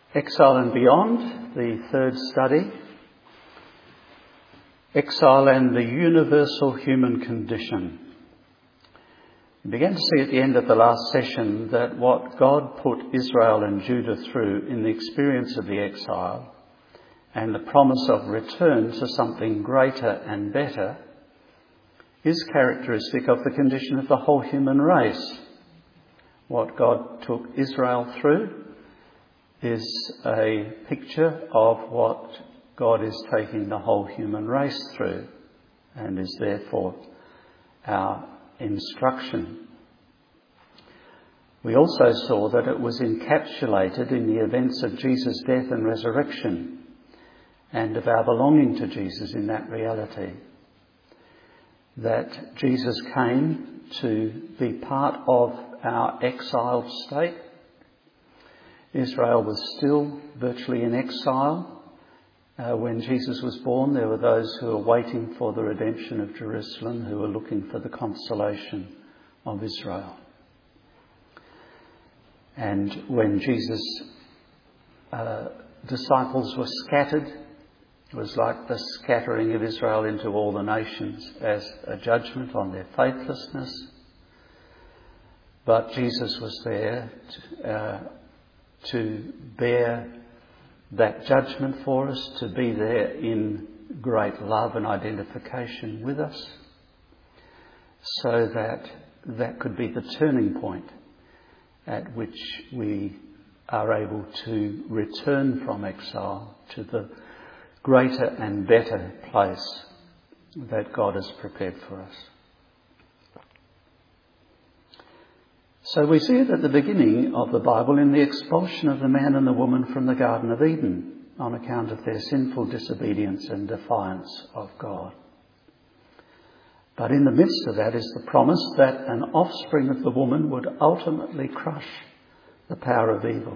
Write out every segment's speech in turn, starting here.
Exile and Beyond, the third study. Exile and the universal human condition. We began to see at the end of the last session that what God put Israel and Judah through in the experience of the exile and the promise of return to something greater and better is characteristic of the condition of the whole human race. What God took Israel through is a picture of what God is taking the whole human race through and is therefore our instruction. We also saw that it was encapsulated in the events of Jesus' death and resurrection and of our belonging to Jesus in that reality. That Jesus came to be part of our exiled state. Israel was still virtually in exile. When Jesus was born, there were those who were waiting for the redemption of Jerusalem, who were looking for the consolation of Israel. And when Jesus' disciples were scattered, it was like the scattering of Israel into all the nations as a judgment on their faithlessness. But Jesus was there to bear that judgment for us, to be there in great love and identification with us, so that that could be the turning point at which we are able to return from exile to the greater and better place that God has prepared for us. So we see it at the beginning of the Bible in the expulsion of the man and the woman from the Garden of Eden on account of their sinful disobedience and defiance of God. But in the midst of that is the promise that an offspring of the woman would ultimately crush the power of evil.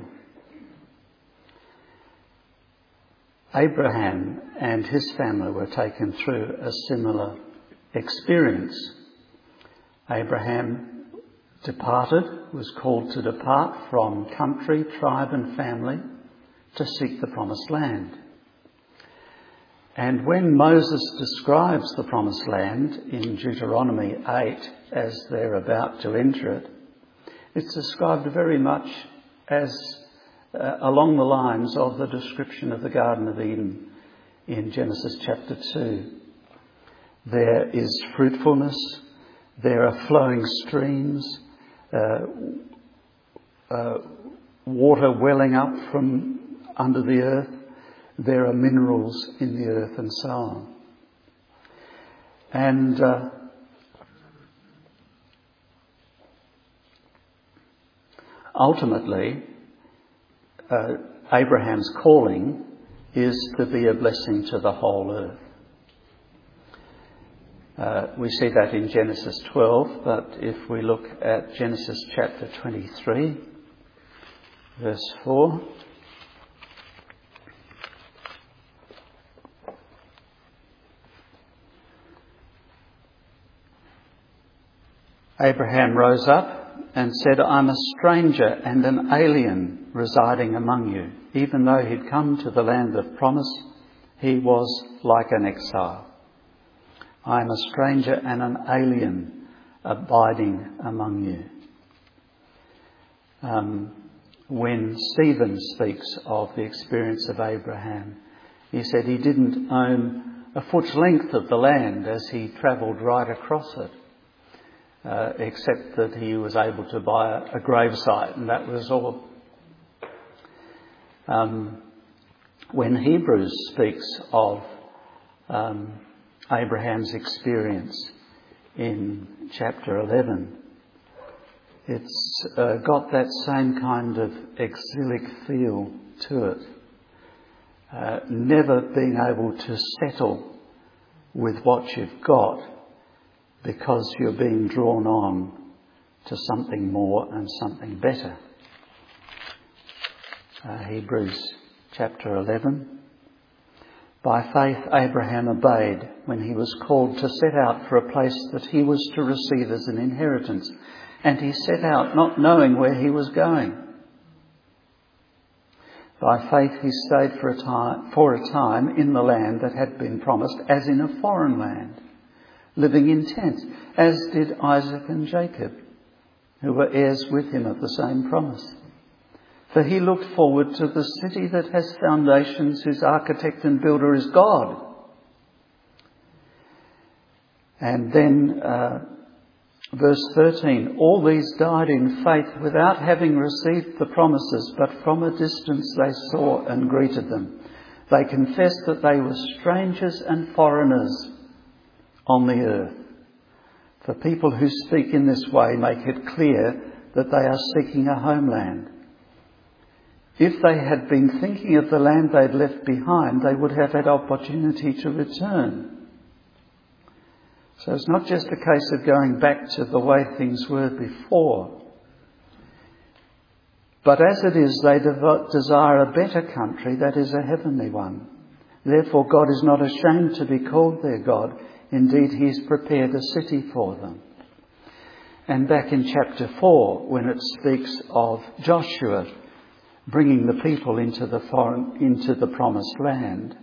Abraham and his family were taken through a similar experience. Abraham was called to depart from country, tribe and family to seek the promised land. And when Moses describes the promised land in Deuteronomy 8 as they're about to enter it, it's described very much as along the lines of the description of the Garden of Eden in Genesis chapter 2. There is fruitfulness, there are flowing streams, water welling up from under the earth, there are minerals in the earth and so on. And ultimately, Abraham's calling is to be a blessing to the whole earth. We see that in Genesis 12, but if we look at Genesis chapter 23, verse 4. Abraham rose up and said, "I'm a stranger and an alien residing among you." Even though he'd come to the land of promise, he was like an exile. "I am a stranger and an alien abiding among you." When Stephen speaks of the experience of Abraham, he said he didn't own a foot's length of the land as he travelled right across it, except that he was able to buy a gravesite, and that was all. When Hebrews speaks of Abraham's experience in chapter 11, it's got that same kind of exilic feel to it. Never being able to settle with what you've got because you're being drawn on to something more and something better. Hebrews chapter 11. By faith Abraham obeyed when he was called to set out for a place that he was to receive as an inheritance. And he set out not knowing where he was going. By faith he stayed for a time in the land that had been promised, as in a foreign land, living in tents, as did Isaac and Jacob, who were heirs with him of the same promise. For he looked forward to the city that has foundations, whose architect and builder is God. And then verse 13, all these died in faith without having received the promises, but from a distance they saw and greeted them. They confessed that they were strangers and foreigners on the earth. For people who speak in this way make it clear that they are seeking a homeland. If they had been thinking of the land they'd left behind, they would have had opportunity to return. So it's not just a case of going back to the way things were before. But as it is, they desire a better country, that is a heavenly one. Therefore God is not ashamed to be called their God. Indeed, he's prepared a city for them. And back in chapter 4, when it speaks of Joshua bringing the people into the promised land,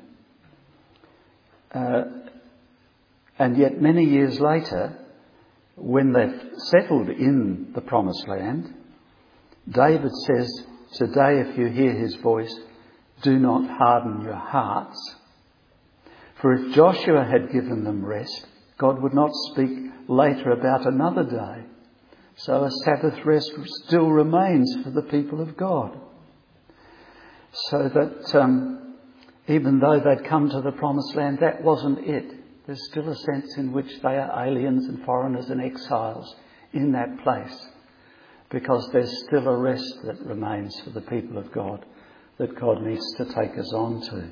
and yet many years later, when they've settled in the promised land, David says, today if you hear his voice, do not harden your hearts. For if Joshua had given them rest, God would not speak later about another day. So a Sabbath rest still remains for the people of God. So that even though they'd come to the promised land, that wasn't it. There's still a sense in which they are aliens and foreigners and exiles in that place, because there's still a rest that remains for the people of God that God needs to take us on to.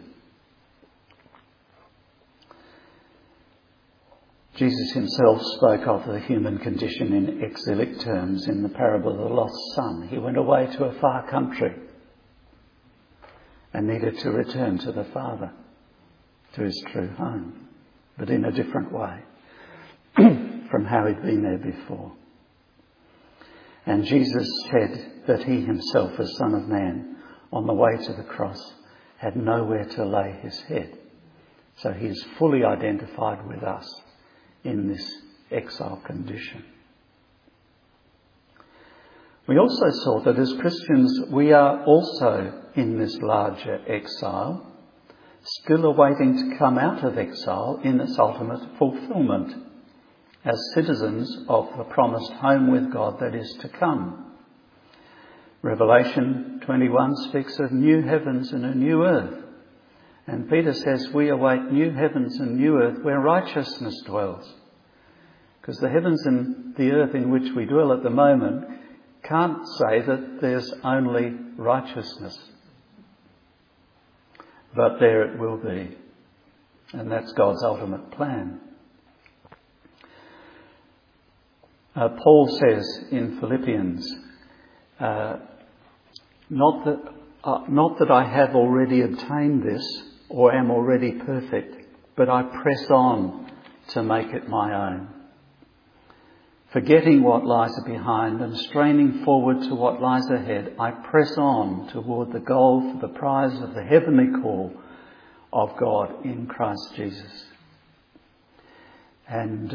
Jesus himself spoke of the human condition in exilic terms in the parable of the lost son. He went away to a far country and needed to return to the Father, to his true home, but in a different way from how he'd been there before. And Jesus said that he himself, as Son of Man, on the way to the cross, had nowhere to lay his head. So he is fully identified with us in this exile condition. We also saw that as Christians we are also in this larger exile, still awaiting to come out of exile in its ultimate fulfilment as citizens of the promised home with God that is to come. Revelation 21 speaks of new heavens and a new earth. And Peter says we await new heavens and new earth where righteousness dwells. Because the heavens and the earth in which we dwell at the moment can't say that there's only righteousness. But there it will be. And that's God's ultimate plan. Paul says in Philippians, not that I have already obtained this or am already perfect, but I press on to make it my own. Forgetting what lies behind and straining forward to what lies ahead, I press on toward the goal for the prize of the heavenly call of God in Christ Jesus. And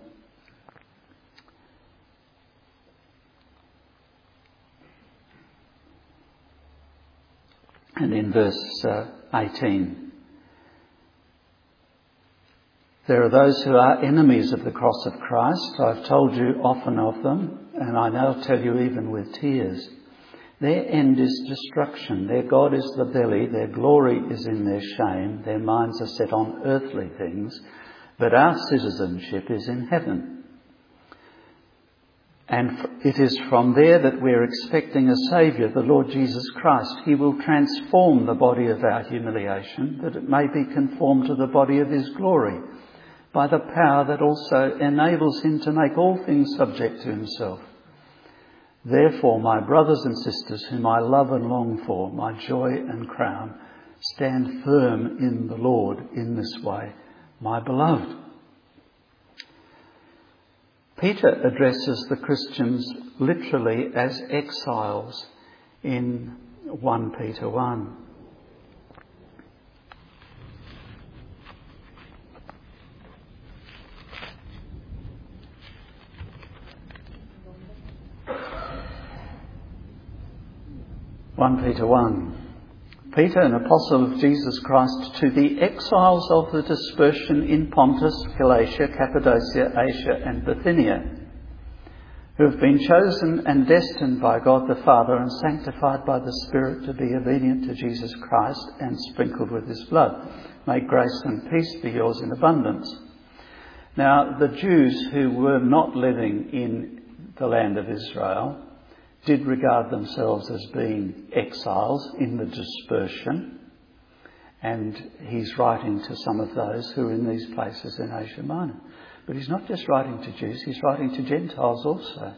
in verse 18, there are those who are enemies of the cross of Christ. I've told you often of them, and I now tell you even with tears. Their end is destruction. Their God is the belly. Their glory is in their shame. Their minds are set on earthly things, but our citizenship is in heaven. And it is from there that we're expecting a Saviour, the Lord Jesus Christ. He will transform the body of our humiliation, that it may be conformed to the body of his glory, by the power that also enables him to make all things subject to himself. Therefore, my brothers and sisters, whom I love and long for, my joy and crown, stand firm in the Lord in this way, my beloved. Peter addresses the Christians literally as exiles in 1 Peter 1. Peter 1. Peter, an apostle of Jesus Christ, to the exiles of the dispersion in Pontus, Galatia, Cappadocia, Asia and Bithynia, who have been chosen and destined by God the Father and sanctified by the Spirit to be obedient to Jesus Christ and sprinkled with his blood. May grace and peace be yours in abundance. Now, the Jews who were not living in the land of Israel did regard themselves as being exiles in the dispersion, and he's writing to some of those who are in these places in Asia Minor. But he's not just writing to Jews, he's writing to Gentiles also.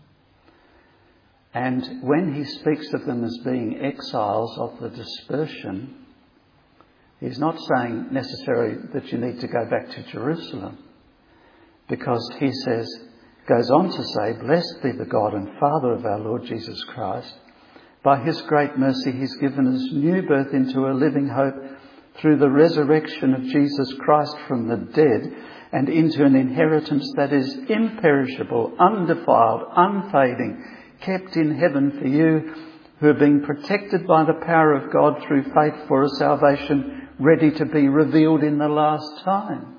And when he speaks of them as being exiles of the dispersion, he's not saying necessarily that you need to go back to Jerusalem, because he goes on to say, blessed be the God and Father of our Lord Jesus Christ. By his great mercy he's given us new birth into a living hope through the resurrection of Jesus Christ from the dead, and into an inheritance that is imperishable, undefiled, unfading, kept in heaven for you, who are being protected by the power of God through faith for a salvation ready to be revealed in the last time.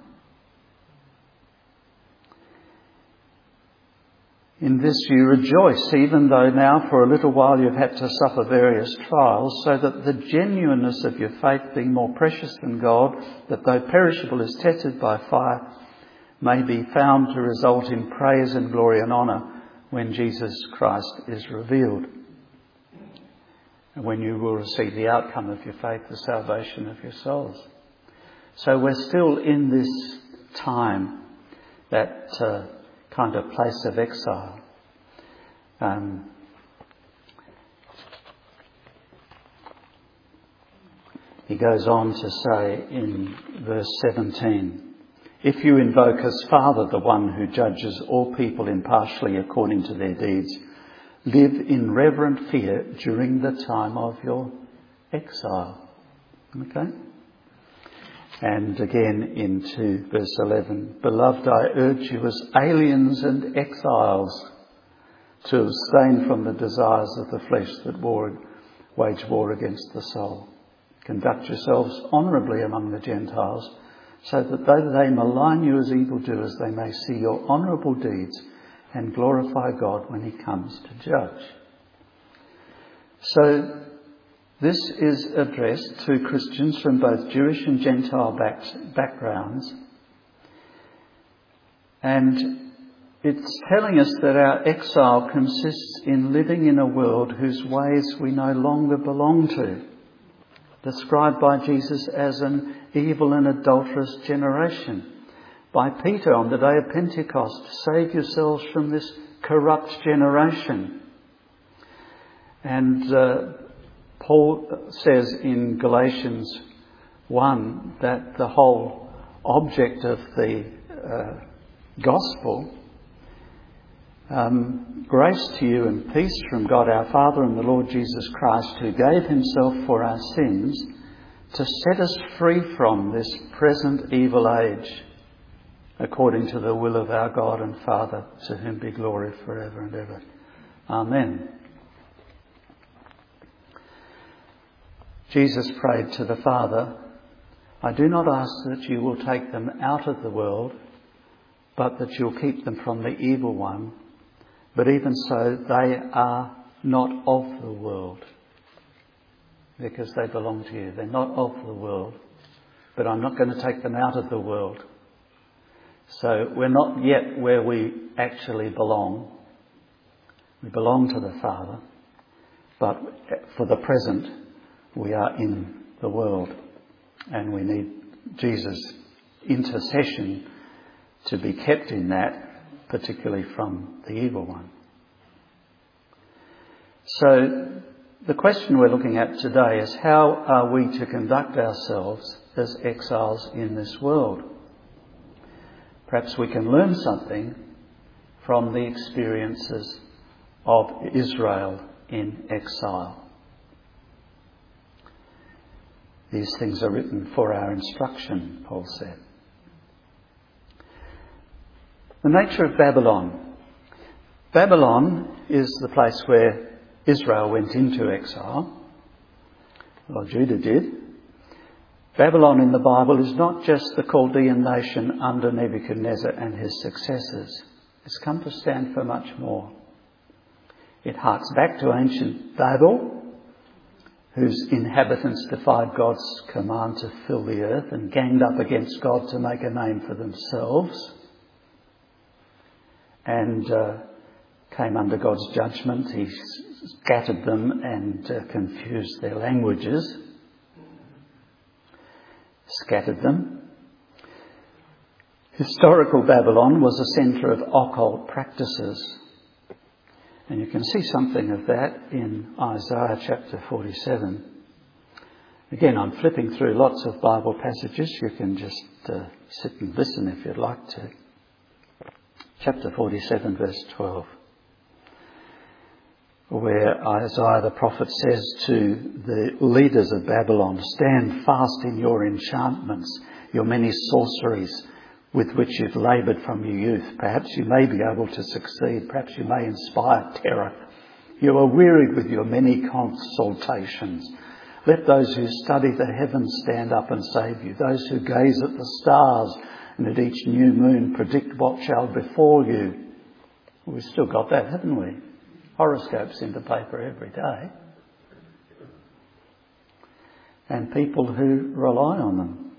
In this you rejoice, even though now for a little while you've had to suffer various trials, so that the genuineness of your faith, being more precious than gold, that though perishable is tested by fire, may be found to result in praise and glory and honour when Jesus Christ is revealed. And when you will receive the outcome of your faith, the salvation of your souls. So we're still in this time, that kind of place of exile. He goes on to say in verse 17, if you invoke as Father the one who judges all people impartially according to their deeds, live in reverent fear during the time of your exile. Okay? And again into verse 11, beloved, I urge you as aliens and exiles to abstain from the desires of the flesh that wage war against the soul. Conduct yourselves honourably among the Gentiles, so that though they malign you as evildoers, they may see your honourable deeds and glorify God when he comes to judge. So this is addressed to Christians from both Jewish and Gentile backgrounds. And it's telling us that our exile consists in living in a world whose ways we no longer belong to, described by Jesus as an evil and adulterous generation. By Peter on the day of Pentecost, save yourselves from this corrupt generation. And Paul says in Galatians 1 that the whole object of the gospel, grace to you and peace from God our Father and the Lord Jesus Christ, who gave himself for our sins to set us free from this present evil age, according to the will of our God and Father, to whom be glory forever and ever. Amen. Jesus prayed to the Father, I do not ask that you will take them out of the world, but that you'll keep them from the evil one. But even so, they are not of the world, because they belong to you. They're not of the world, but I'm not going to take them out of the world. So we're not yet where we actually belong. We belong to the Father, but for the present, we are in the world, and we need Jesus' intercession to be kept in that, particularly from the evil one. So the question we're looking at today is, how are we to conduct ourselves as exiles in this world? Perhaps we can learn something from the experiences of Israel in exile. These things are written for our instruction, Paul said. The nature of Babylon. Babylon is the place where Israel went into exile. Well, Judah did. Babylon in the Bible is not just the Chaldean nation under Nebuchadnezzar and his successors. It's come to stand for much more. It harks back to ancient Babel, whose inhabitants defied God's command to fill the earth and ganged up against God to make a name for themselves, and came under God's judgment. He scattered them and confused their languages. Scattered them. Historical Babylon was a centre of occult practices. And you can see something of that in Isaiah chapter 47. Again, I'm flipping through lots of Bible passages. You can just sit and listen if you'd like to. Chapter 47, verse 12. Where Isaiah the prophet says to the leaders of Babylon, "Stand fast in your enchantments, your many sorceries with which you've laboured from your youth. Perhaps you may be able to succeed. Perhaps you may inspire terror. You are wearied with your many consultations. Let those who study the heavens stand up and save you. Those who gaze at the stars and at each new moon predict what shall befall you." Well, we've still got that, haven't we? Horoscopes in the paper every day. And people who rely on them.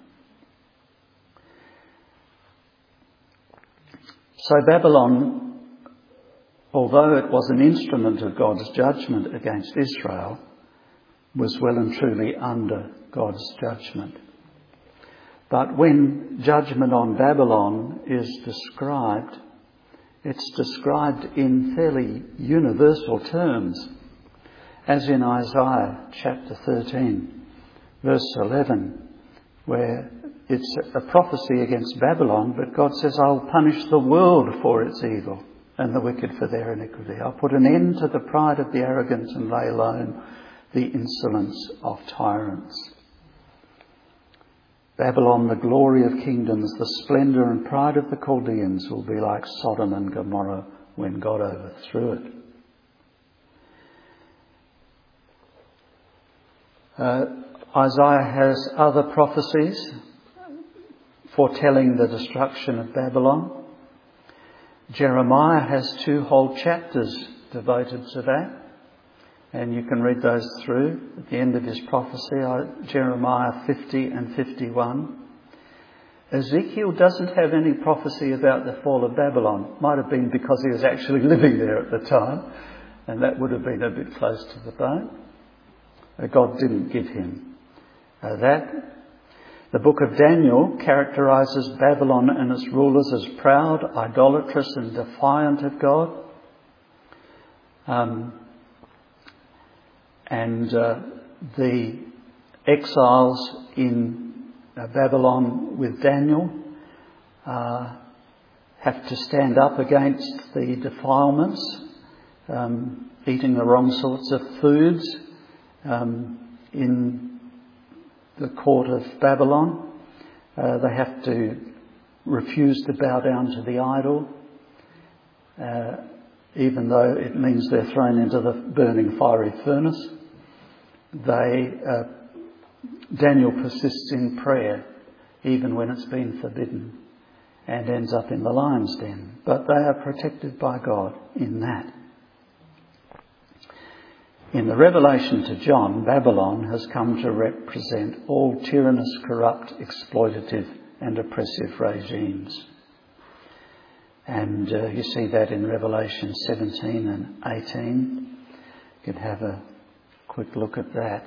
So Babylon, although it was an instrument of God's judgment against Israel, was well and truly under God's judgment. But when judgment on Babylon is described, it's described in fairly universal terms, as in Isaiah chapter 13, verse 11, where it's a prophecy against Babylon, but God says, "I'll punish the world for its evil and the wicked for their iniquity. I'll put an end to the pride of the arrogant and lay low the insolence of tyrants." Babylon, the glory of kingdoms, the splendour and pride of the Chaldeans, will be like Sodom and Gomorrah when God overthrew it. Isaiah has other prophecies foretelling the destruction of Babylon. Jeremiah has 2 whole chapters devoted to that. And you can read those through at the end of his prophecy, Jeremiah 50 and 51. Ezekiel doesn't have any prophecy about the fall of Babylon. Might have been because he was actually living there at the time, and that would have been a bit close to the bone. God didn't give him that. The book of Daniel characterises Babylon and its rulers as proud, idolatrous and defiant of God. And the exiles in Babylon with Daniel have to stand up against the defilements, eating the wrong sorts of foods in the court of Babylon. They have to refuse to bow down to the idol, even though it means they're thrown into the burning fiery furnace. Daniel persists in prayer even when it's been forbidden and ends up in the lion's den. But they are protected by God in that. In the revelation to John, Babylon has come to represent all tyrannous, corrupt, exploitative and oppressive regimes. And you see that in Revelation 17 and 18. You can have a quick look at that.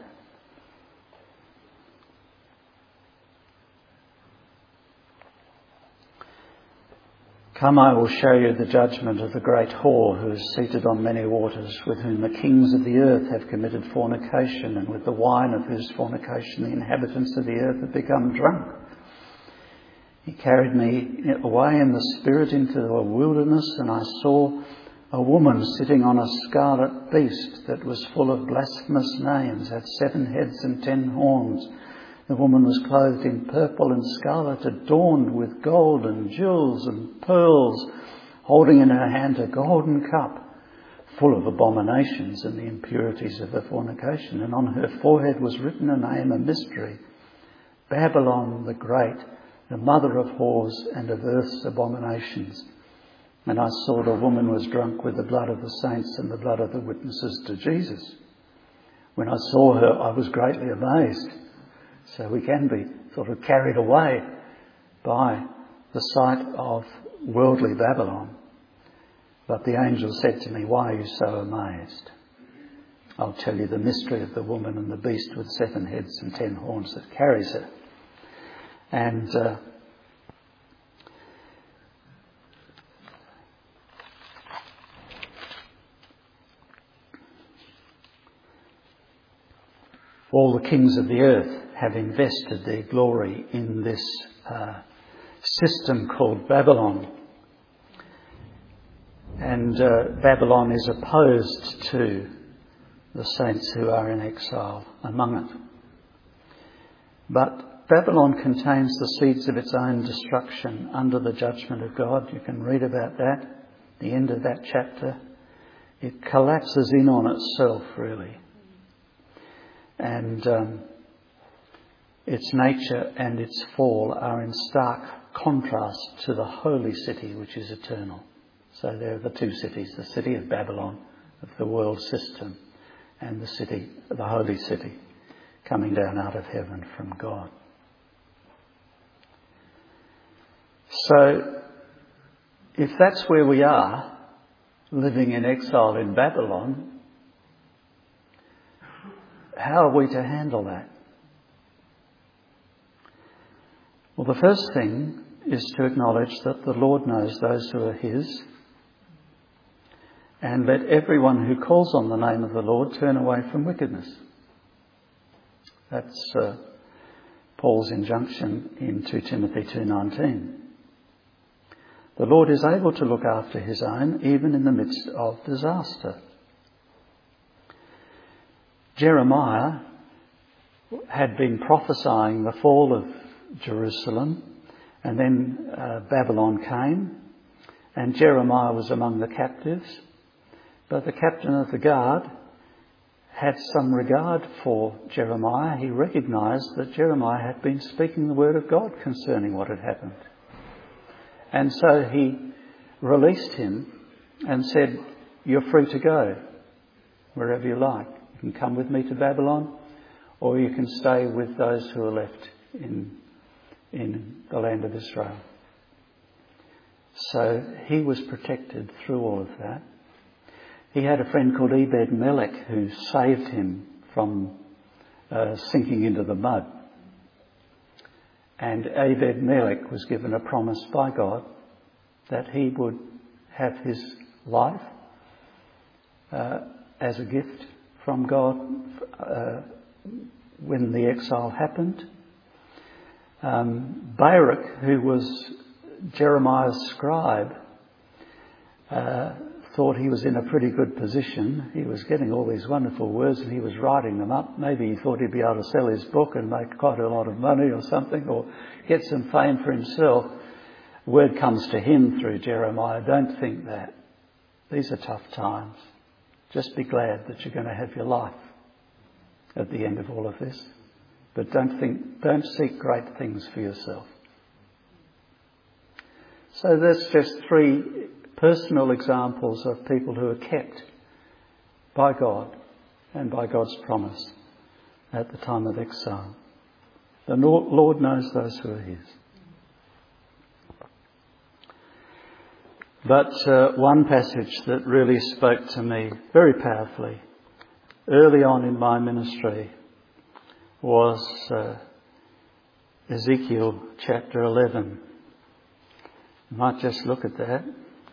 "Come, I will show you the judgment of the great whore who is seated on many waters, with whom the kings of the earth have committed fornication, and with the wine of whose fornication the inhabitants of the earth have become drunk. He carried me away in the spirit into a wilderness, and I saw a woman sitting on a scarlet beast that was full of blasphemous names, had 7 heads and 10 horns, The woman was clothed in purple and scarlet, adorned with gold and jewels and pearls, holding in her hand a golden cup full of abominations and the impurities of her fornication. And on her forehead was written a name, a mystery: Babylon the Great, the mother of whores and of earth's abominations. And I saw the woman was drunk with the blood of the saints and the blood of the witnesses to Jesus. When I saw her, I was greatly amazed. So we can be sort of carried away by the sight of worldly Babylon. But the angel said to me, "Why are you so amazed? I'll tell you the mystery of the woman and the beast with 7 heads and 10 horns that carries her." And all the kings of the earth have invested their glory in this system called Babylon. And Babylon is opposed to the saints who are in exile among it. But Babylon contains the seeds of its own destruction under the judgment of God. You can read about that, the end of that chapter. It collapses in on itself, really. And its nature and its fall are in stark contrast to the holy city, which is eternal. So there are the two cities, the city of Babylon, of the world system, and the city, the holy city, coming down out of heaven from God. So, if that's where we are, living in exile in Babylon, how are we to handle that? Well, the first thing is to acknowledge that the Lord knows those who are His, and let everyone who calls on the name of the Lord turn away from wickedness. That's Paul's injunction in 2 Timothy 2:19. The Lord is able to look after His own, even in the midst of disaster. Jeremiah had been prophesying the fall of Jerusalem, and then Babylon came, and Jeremiah was among the captives. But the captain of the guard had some regard for Jeremiah. He recognised that Jeremiah had been speaking the word of God concerning what had happened. And so he released him and said, "You're free to go wherever you like. You can come with me to Babylon, or you can stay with those who are left in the land of Israel." So he was protected through all of that. He had a friend called Ebed-Melech who saved him from sinking into the mud. And Ebed-Melech was given a promise by God that he would have his life as a gift from God when the exile happened. Baruch, who was Jeremiah's scribe, thought he was in a pretty good position. He was getting all these wonderful words and he was writing them up. Maybe he thought he'd be able to sell his book and make quite a lot of money or something, or get some fame for himself. Word comes to him through Jeremiah, "Don't think that. These are tough times. Just be glad that you're going to have your life at the end of all of this. But don't seek great things for yourself." So there's just 3 personal examples of people who are kept by God and by God's promise at the time of exile. The Lord knows those who are His. But one passage that really spoke to me very powerfully early on in my ministry was Ezekiel chapter 11. You might just look at that.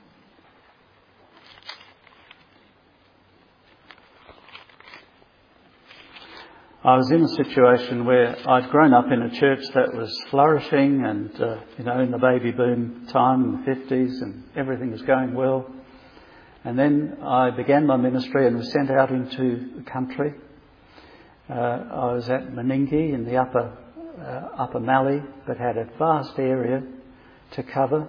I was in a situation where I'd grown up in a church that was flourishing and, in the baby boom time in the 50s, and everything was going well. And then I began my ministry and was sent out into the country. I was at Meningie in the upper Upper Mallee, but had a vast area to cover.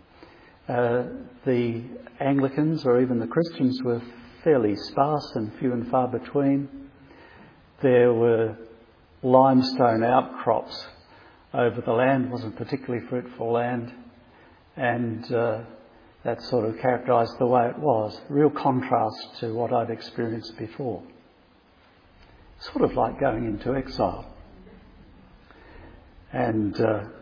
The Anglicans or even the Christians were fairly sparse and few and far between. There were limestone outcrops over the land, wasn't particularly fruitful land, and that sort of characterised the way it was. Real contrast to what I'd experienced before. Sort of like going into exile. And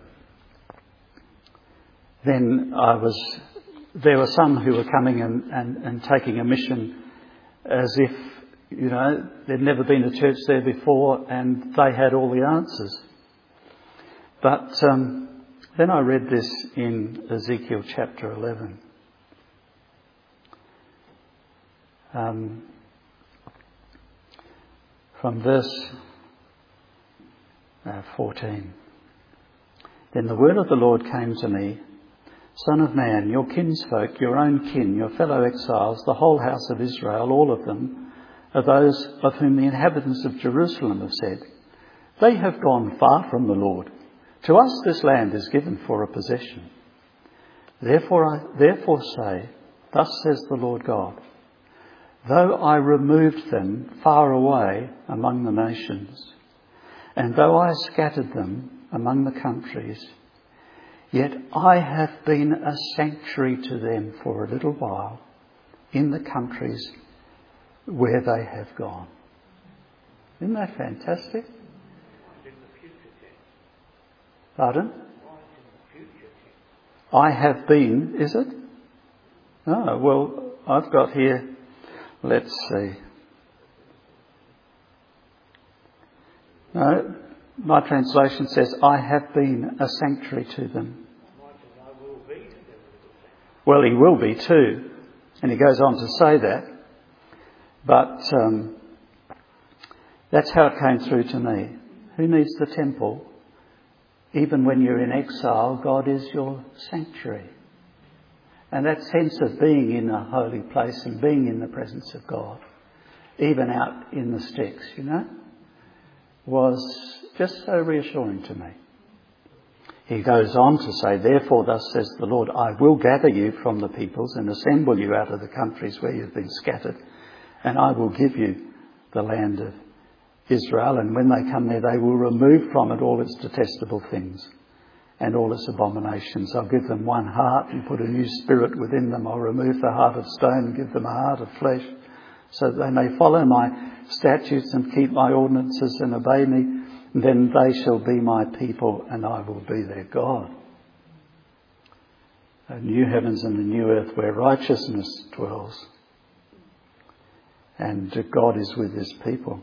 then there were some who were coming and taking a mission as if, there'd never been a church there before and they had all the answers. But then I read this in Ezekiel chapter 11. From verse 14. Then the word of the Lord came to me, Son of man, your kinsfolk, your own kin, your fellow exiles, the whole house of Israel, all of them, are those of whom the inhabitants of Jerusalem have said, they have gone far from the Lord. To us this land is given for a possession. Therefore say, thus says the Lord God, though I removed them far away among the nations, and though I scattered them among the countries, yet I have been a sanctuary to them for a little while in the countries where they have gone. Isn't that fantastic? Pardon? I have been, is it? Oh, well, I've got here, let's see. No, my translation says, I have been a sanctuary to them. Well, he will be too. And he goes on to say that. But that's how it came through to me. Who needs the temple? Even when you're in exile, God is your sanctuary. And that sense of being in a holy place and being in the presence of God, even out in the sticks, was just so reassuring to me. He goes on to say, therefore, thus says the Lord, I will gather you from the peoples and assemble you out of the countries where you've been scattered, and I will give you the land of Israel, and when they come there, they will remove from it all its detestable things and all its abominations. I'll give them one heart and put a new spirit within them. I'll remove the heart of stone and give them a heart of flesh, so that they may follow my statutes and keep my ordinances and obey me. And then they shall be my people and I will be their God. A new heavens and a new earth where righteousness dwells. And God is with his people.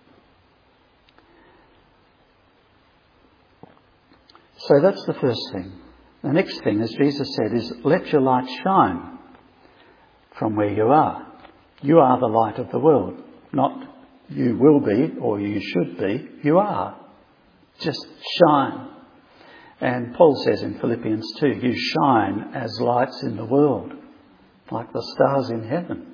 So that's the first thing. The next thing, as Jesus said, is let your light shine from where you are. You are the light of the world. Not you will be or you should be. You are. Just shine. And Paul says in Philippians 2, you shine as lights in the world, like the stars in heaven.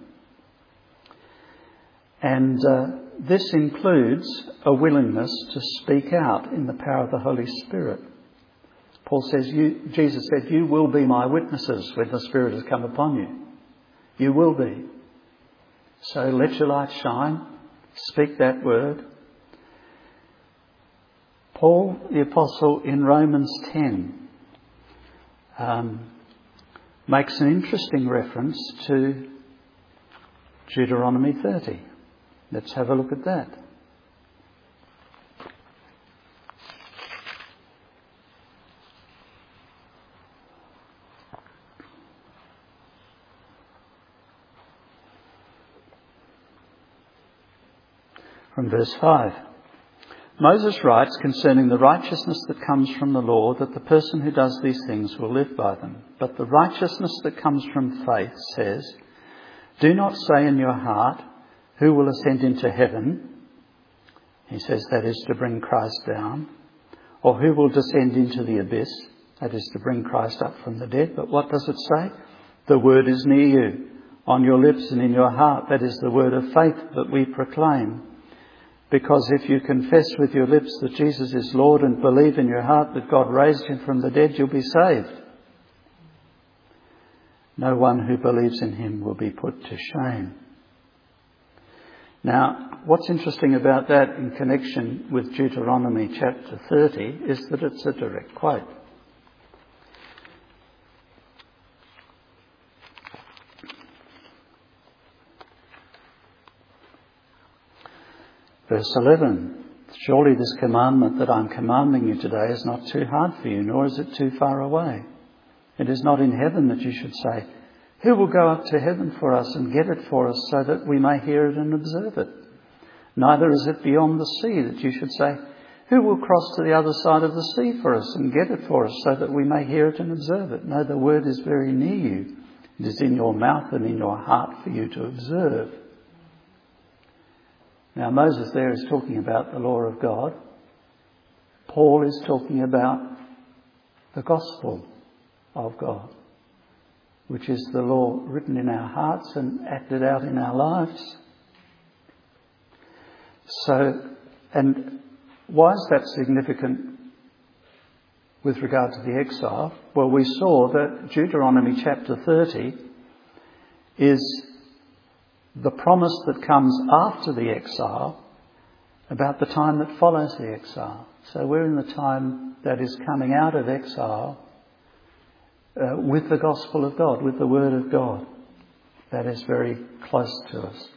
And this includes a willingness to speak out in the power of the Holy Spirit. Paul says, Jesus said, you will be my witnesses when the Spirit has come upon you. You will be. So let your light shine. Speak that word. Paul, the Apostle, in Romans 10, makes an interesting reference to Deuteronomy 30. Let's have a look at that. From verse 5. Moses writes concerning the righteousness that comes from the law, that the person who does these things will live by them. But the righteousness that comes from faith says, do not say in your heart, who will ascend into heaven? He says that is to bring Christ down. Or who will descend into the abyss? That is to bring Christ up from the dead. But what does it say? The word is near you, on your lips and in your heart. That is the word of faith that we proclaim. Because if you confess with your lips that Jesus is Lord and believe in your heart that God raised him from the dead, you'll be saved. No one who believes in him will be put to shame. Now, what's interesting about that in connection with Deuteronomy chapter 30 is that it's a direct quote. Verse 11, surely this commandment that I'm commanding you today is not too hard for you, nor is it too far away. It is not in heaven that you should say, who will go up to heaven for us and get it for us so that we may hear it and observe it? Neither is it beyond the sea that you should say, who will cross to the other side of the sea for us and get it for us so that we may hear it and observe it? No, the word is very near you. It is in your mouth and in your heart for you to observe. Now, Moses there is talking about the law of God. Paul is talking about the gospel of God, which is the law written in our hearts and acted out in our lives. So, and why is that significant with regard to the exile? Well, we saw that Deuteronomy chapter 30 is the promise that comes after the exile about the time that follows the exile. So we're in the time that is coming out of exile with the gospel of God, with the word of God. That is very close to us.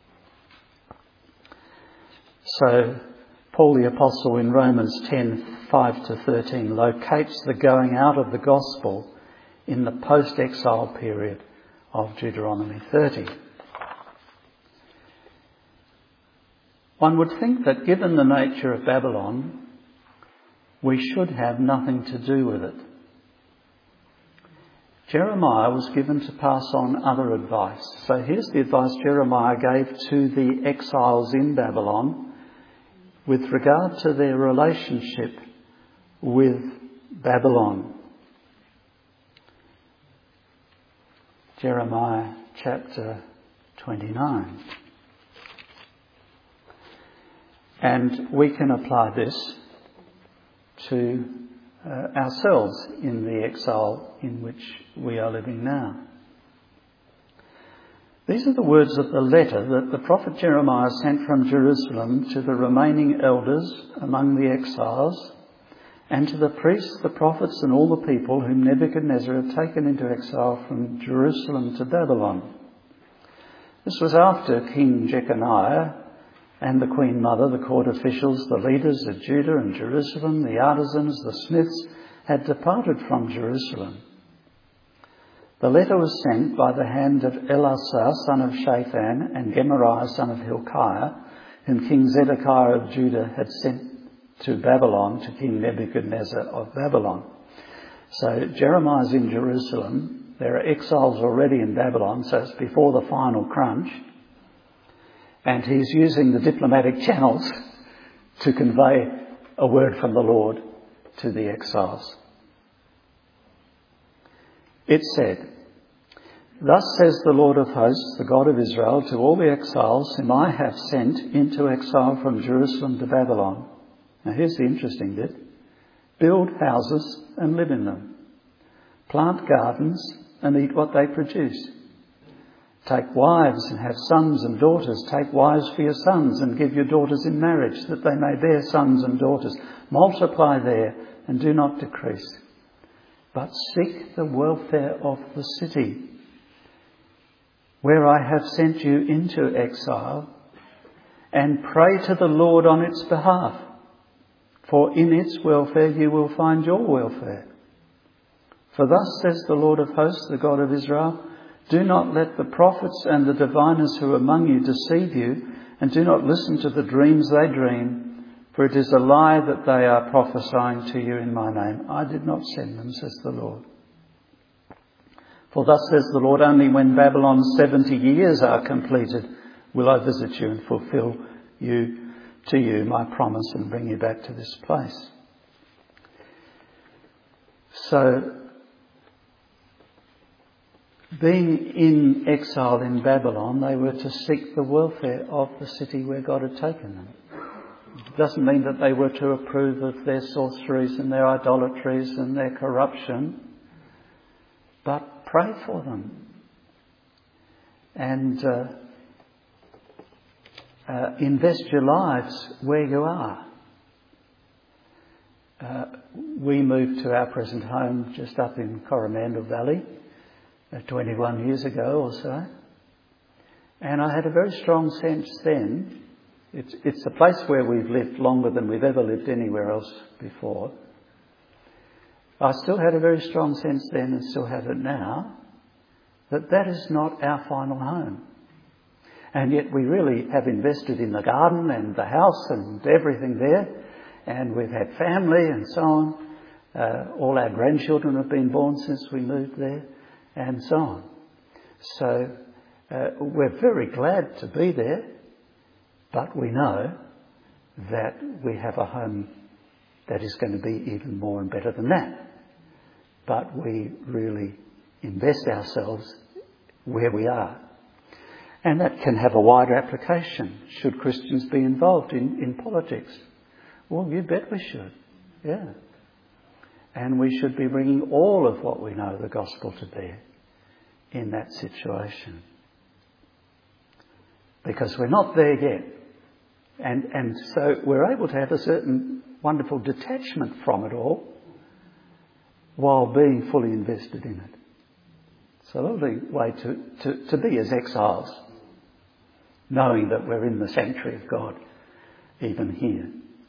So Paul the Apostle in Romans 10:5-13 locates the going out of the gospel in the post-exile period of Deuteronomy 30. One would think that given the nature of Babylon, we should have nothing to do with it. Jeremiah was given to pass on other advice. So here's the advice Jeremiah gave to the exiles in Babylon with regard to their relationship with Babylon. Jeremiah chapter 29. And we can apply this to ourselves in the exile in which we are living now. These are the words of the letter that the prophet Jeremiah sent from Jerusalem to the remaining elders among the exiles and to the priests, the prophets and all the people whom Nebuchadnezzar had taken into exile from Jerusalem to Babylon. This was after King Jeconiah and the Queen Mother, the court officials, the leaders of Judah and Jerusalem, the artisans, the smiths, had departed from Jerusalem. The letter was sent by the hand of Elasah, son of Shaphan, and Gemariah, son of Hilkiah, whom King Zedekiah of Judah had sent to Babylon, to King Nebuchadnezzar of Babylon. So Jeremiah's in Jerusalem. There are exiles already in Babylon, so it's before the final crunch. And he's using the diplomatic channels to convey a word from the Lord to the exiles. It said, "Thus says the Lord of hosts, the God of Israel, to all the exiles whom I have sent into exile from Jerusalem to Babylon." Now here's the interesting bit. "Build houses and live in them. Plant gardens and eat what they produce. Take wives and have sons and daughters. Take wives for your sons and give your daughters in marriage, that they may bear sons and daughters. Multiply there and do not decrease. But seek the welfare of the city where I have sent you into exile, and pray to the Lord on its behalf, for in its welfare you will find your welfare. For thus says the Lord of hosts, the God of Israel, do not let the prophets and the diviners who are among you deceive you, and do not listen to the dreams they dream, for it is a lie that they are prophesying to you in my name. I did not send them, says the Lord. For thus says the Lord, only when Babylon's 70 years are completed will I visit you and fulfill to you my promise and bring you back to this place." So, being in exile in Babylon, they were to seek the welfare of the city where God had taken them. It doesn't mean that they were to approve of their sorceries and their idolatries and their corruption, but pray for them. And invest your lives where you are. We moved to our present home just up in Coromandel Valley 21 years ago or so. And I had a very strong sense then. It's a place where we've lived longer than we've ever lived anywhere else before. I still had a very strong sense then and still have it now that is not our final home. And yet we really have invested in the garden and the house and everything there. And we've had family and so on. All our grandchildren have been born since we moved there and so on. So we're very glad to be there. But we know that we have a home that is going to be even more and better than that. But we really invest ourselves where we are. And that can have a wider application. Should Christians be involved in politics? Well, you bet we should. Yeah. And we should be bringing all of what we know the gospel to bear in that situation. Because we're not there yet. And so we're able to have a certain wonderful detachment from it all while being fully invested in it. It's a lovely way to be as exiles, knowing that we're in the sanctuary of God, even here.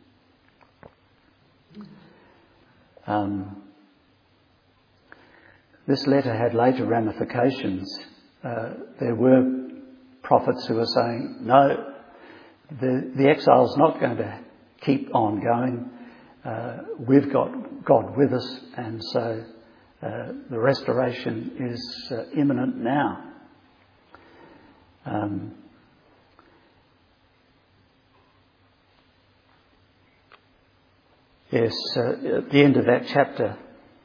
This letter had later ramifications. There were prophets who were saying, no, the exile's not going to keep on going. We've got God with us, and so the restoration is imminent now. At the end of that chapter,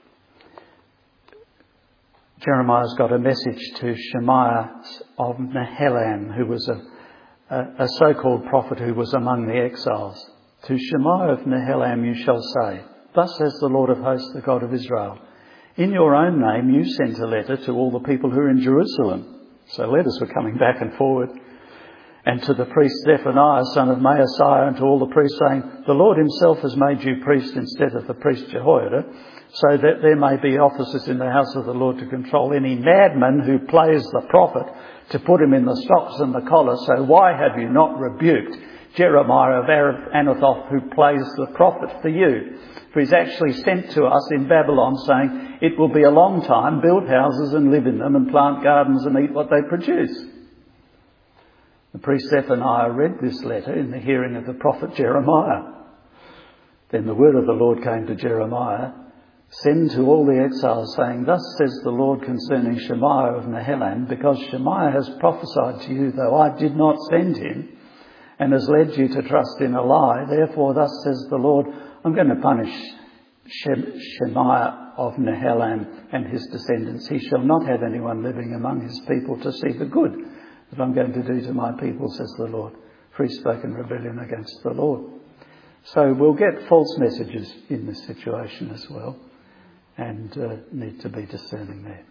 Jeremiah's got a message to Shemaiah of Nehelam, who was a so-called prophet who was among the exiles. To Shemaiah of Nehelam you shall say, thus says the Lord of hosts, the God of Israel, in your own name you sent a letter to all the people who are in Jerusalem. So letters were coming back and forward. And to the priest Zephaniah, son of Maaseiah, and to all the priests, saying, the Lord himself has made you priest instead of the priest Jehoiada, so that there may be officers in the house of the Lord to control any madman who plays the prophet, to put him in the stocks and the collar. So why have you not rebuked Jeremiah of Anathoth, who plays the prophet for you? For he's actually sent to us in Babylon, saying, it will be a long time, build houses and live in them, and plant gardens and eat what they produce. The priest Zephaniah read this letter in the hearing of the prophet Jeremiah. Then the word of the Lord came to Jeremiah, send to all the exiles, saying, thus says the Lord concerning Shemaiah of Nehelam, because Shemaiah has prophesied to you, though I did not send him, and has led you to trust in a lie. Therefore, thus says the Lord, I'm going to punish Shemaiah of Nehelam and his descendants. He shall not have anyone living among his people to see the good that I'm going to do to my people, says the Lord, for he's spoken rebellion against the Lord. So we'll get false messages in this situation as well, and need to be discerning there.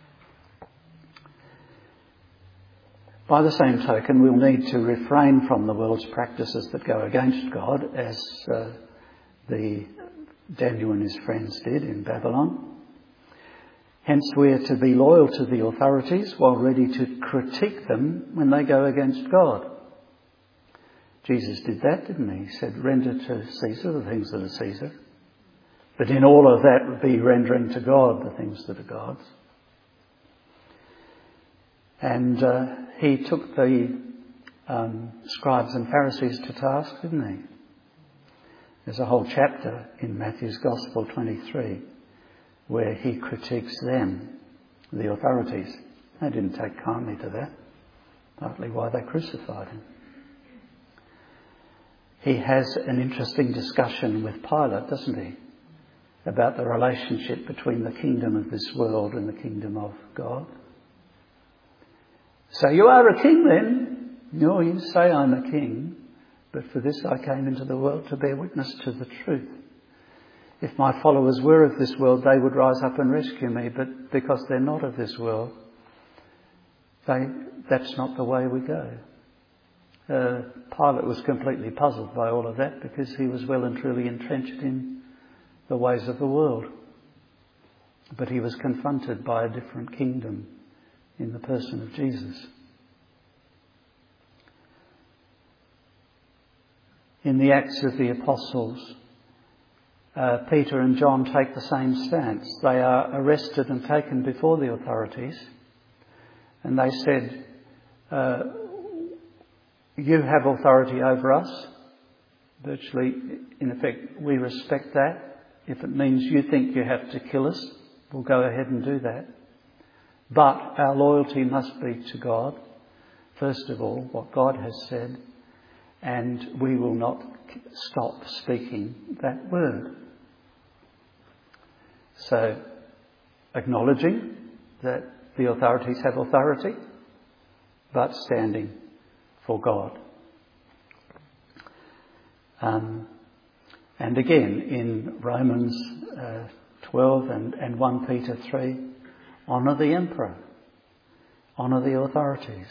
By the same token, we'll need to refrain from the world's practices that go against God, as Daniel and his friends did in Babylon. Hence, we are to be loyal to the authorities while ready to critique them when they go against God. Jesus did that, didn't he? He said, render to Caesar the things that are Caesar. But in all of that, be rendering to God the things that are God's. And he took the scribes and Pharisees to task, didn't he? There's a whole chapter in Matthew's Gospel 23 where he critiques them, the authorities. They didn't take kindly to that, partly why they crucified him. He has an interesting discussion with Pilate, doesn't he, about the relationship between the kingdom of this world and the kingdom of God. So you are a king then? No, you say I'm a king, But for this I came into the world to bear witness to the truth. If my followers were of this world, they would rise up and rescue me. But because they're not of this world, that's not the way we go. Pilate was completely puzzled by all of that because he was well and truly entrenched in the ways of the world. But he was confronted by a different kingdom in the person of Jesus. In the Acts of the Apostles, Peter and John take the same stance. They are arrested and taken before the authorities, and they said, you have authority over us. Virtually, in effect, we respect that. If it means you think you have to kill us, we'll go ahead and do that. But our loyalty must be to God, first of all, what God has said, and we will not stop speaking that word. So, acknowledging that the authorities have authority, but standing for God. And again, in Romans 12 and 1 Peter 3, honour the emperor, honour the authorities.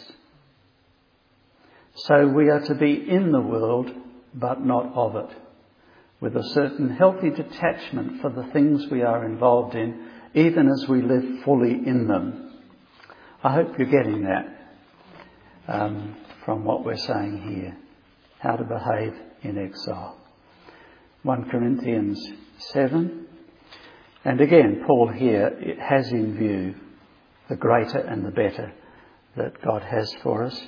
So we are to be in the world, but not of it, with a certain healthy detachment for the things we are involved in, even as we live fully in them. I hope you're getting that from what we're saying here, how to behave in exile. 1 Corinthians 7. And again, Paul here has in view the greater and the better that God has for us.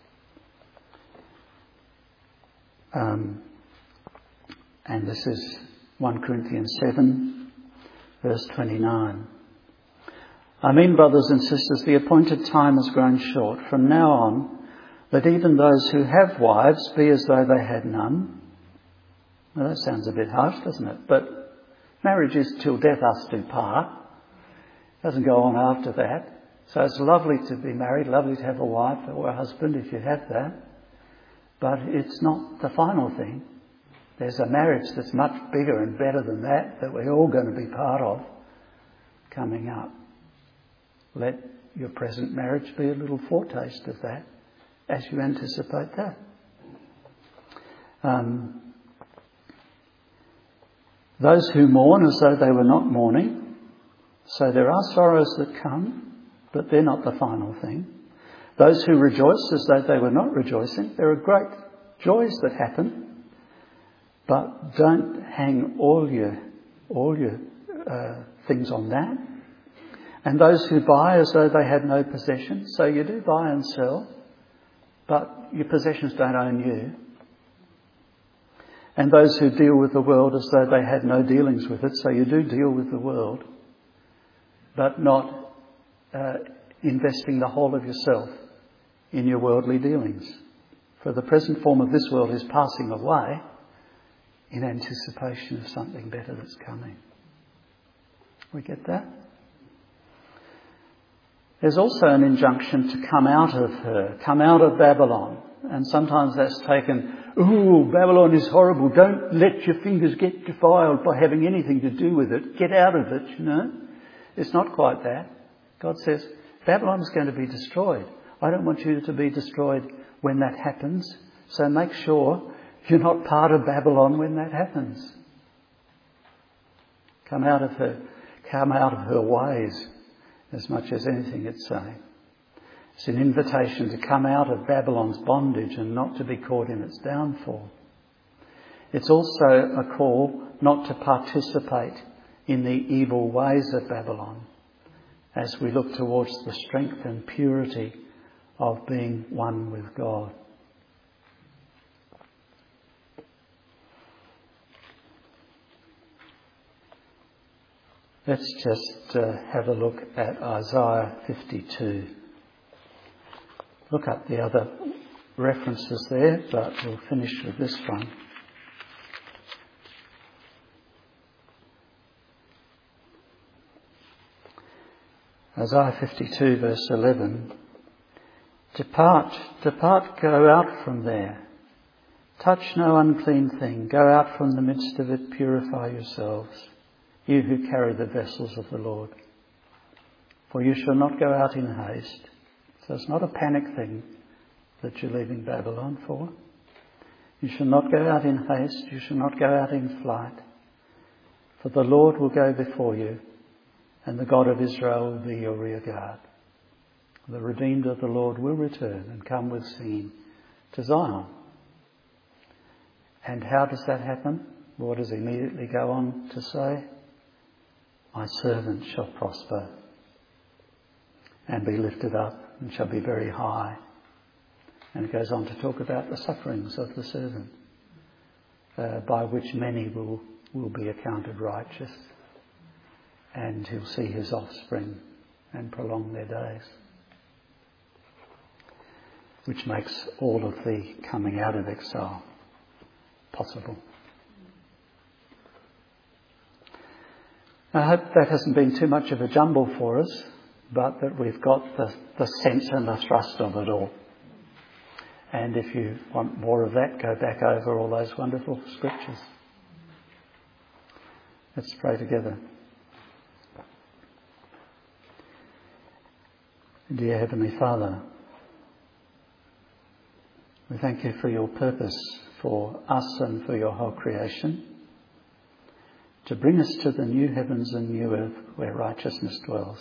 And this is 1 Corinthians 7, verse 29. I mean, brothers and sisters, the appointed time has grown short. From now on, let even those who have wives be as though they had none. Well, that sounds a bit harsh, doesn't it? But marriage is till death us do part. It doesn't go on after that. So it's lovely to be married, lovely to have a wife or a husband if you have that. But it's not the final thing. There's a marriage that's much bigger and better than that we're all going to be part of coming up. Let your present marriage be a little foretaste of that as you anticipate that. Those who mourn as though they were not mourning. So there are sorrows that come, but they're not the final thing. Those who rejoice as though they were not rejoicing. There are great joys that happen, but don't hang all your things on that. And those who buy as though they had no possession. So you do buy and sell, but your possessions don't own you. And those who deal with the world as though they had no dealings with it. So you do deal with the world, but not investing the whole of yourself in your worldly dealings. For the present form of this world is passing away in anticipation of something better that's coming. We get that? There's also an injunction to come out of her, come out of Babylon. And sometimes that's taken, ooh, Babylon is horrible. Don't let your fingers get defiled by having anything to do with it. Get out of it, you know. It's not quite that. God says, Babylon is going to be destroyed. I don't want you to be destroyed when that happens. So make sure you're not part of Babylon when that happens. Come out of her ways as much as anything it's saying. It's an invitation to come out of Babylon's bondage and not to be caught in its downfall. It's also a call not to participate in the evil ways of Babylon as we look towards the strength and purity of being one with God. Let's just have a look at Isaiah 52. Look up the other references there, but we'll finish with this one. Isaiah 52 verse 11. Depart, go out from there. Touch no unclean thing. Go out from the midst of it. Purify yourselves, you who carry the vessels of the Lord. For you shall not go out in haste. So it's not a panic thing that you're leaving Babylon for. You shall not go out in haste. You shall not go out in flight. For the Lord will go before you, and the God of Israel will be your rear guard. The redeemed of the Lord will return and come with singing to Zion. And how does that happen? What does he immediately go on to say? My servant shall prosper and be lifted up and shall be very high. And it goes on to talk about the sufferings of the servant, by which many will be accounted righteous, and he'll see his offspring and prolong their days, which makes all of the coming out of exile possible. I hope that hasn't been too much of a jumble for us, but that we've got the sense and the thrust of it all. And if you want more of that, go back over all those wonderful scriptures. Let's pray together. Dear Heavenly Father, we thank you for your purpose for us and for your whole creation, to bring us to the new heavens and new earth where righteousness dwells.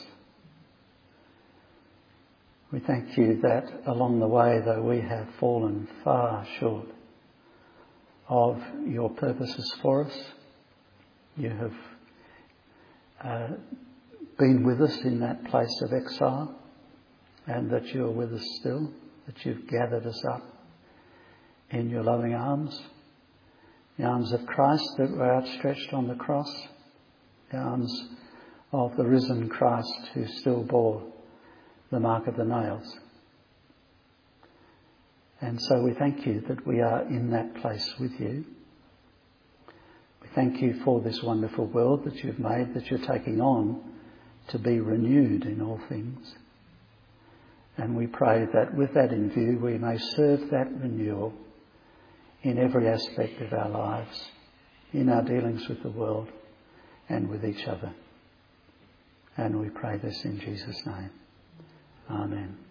We thank you that along the way, though we have fallen far short of your purposes for us, you have been with us in that place of exile, and that you are with us still, that you've gathered us up in your loving arms, the arms of Christ that were outstretched on the cross, the arms of the risen Christ who still bore the mark of the nails. And so we thank you that we are in that place with you. We thank you for this wonderful world that you've made, that you're taking on to be renewed in all things. And we pray that with that in view, we may serve that renewal in every aspect of our lives, in our dealings with the world and with each other. And we pray this in Jesus' name. Amen.